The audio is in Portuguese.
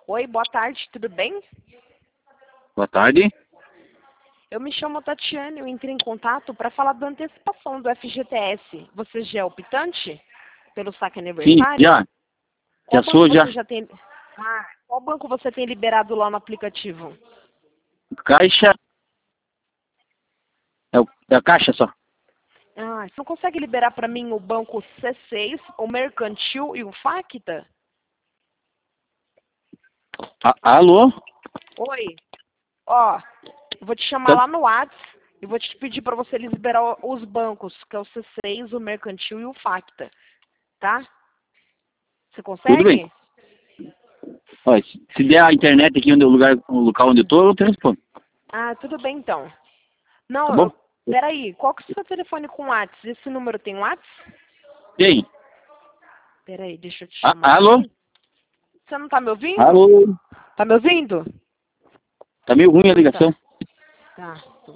Oi, boa tarde, tudo bem? Boa tarde. Eu me chamo Tatiane, eu entrei em contato para falar da antecipação do FGTS. Você já é optante pelo saque Sim, aniversário? já. Qual Já banco sou, já. você já tem? Qual banco você tem liberado lá no aplicativo? Caixa. É a caixa só. Você não consegue liberar para mim o banco C6, o Mercantil e o Facta? Alô? Oi. Ó, eu vou te chamar Tá- lá no WhatsApp e vou te pedir para você liberar os bancos, que é o C6, o Mercantil e o Facta, tá? Você Tudo bem. consegue? Ó, se der a internet aqui o local onde eu tô, eu te respondo. Tudo bem então. Tá Não, bom? peraí, qual que é o seu telefone com WhatsApp? Esse número tem WhatsApp? Tem. Peraí, deixa eu te chamar Alô? aqui. Você não tá me ouvindo? Alô? Tá me ouvindo? Tá meio ruim a Tá. ligação. Tá.